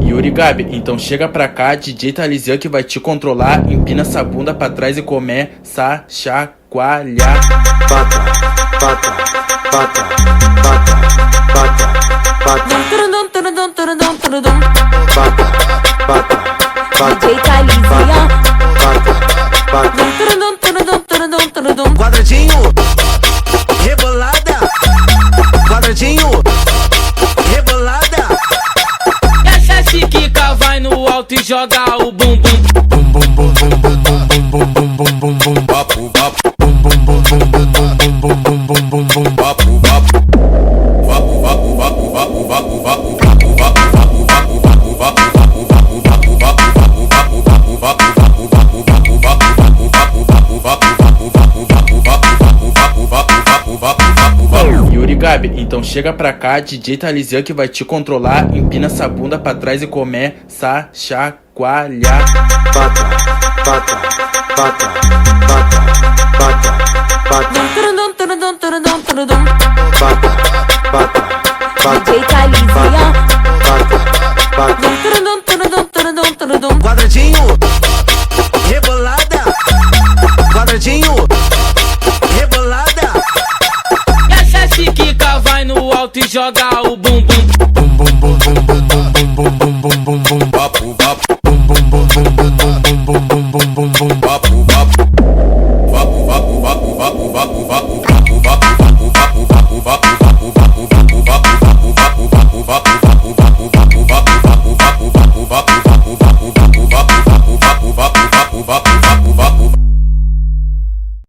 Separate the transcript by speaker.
Speaker 1: Yuri Gabi, então chega pra cá, DJ Talizan que vai te controlar. Empina essa bunda pra trás e começa a chacoalhar.
Speaker 2: Bata, bata, bata, bata, bata, bata. Bata, bata, bata.
Speaker 3: DJ Talizan.
Speaker 2: Bata, bata.
Speaker 4: Quadradinho, rebolada. Quadradinho, rebolada.
Speaker 5: Essa chiquica vai no alto e joga o bumbum.
Speaker 4: Bum bum bum bum bum bum bum bum bum bum bum.
Speaker 2: Vapo, vapo.
Speaker 4: Bum bum bum bum bum bum bum bum bum bum bum bum.
Speaker 2: Vapo, vapo. Vapo, vapo, vapo, vapo, vapo, vapo, vapo, vapo, vapo, vapo, vapo, vapo, vapo, vapo, vapo, vapo, vapo, vapo, vapo.
Speaker 1: Yuri Gabi, então chega pra cá, DJ Talizan que vai te controlar. Empina essa bunda pra trás e começa a chacoalhar.
Speaker 2: Bata, bata, bata, bata, bata, bata. Bata, bata, bata.
Speaker 3: DJ Talizan.
Speaker 2: Bata, bata.
Speaker 4: Quadradinho, rebolada. Quadradinho, rebolada.
Speaker 5: Essa chiquica vai no alto e joga o bumbum.
Speaker 4: Bum bum bum bum bum bum bum bum bum bum bum.
Speaker 2: Vapo, vapo.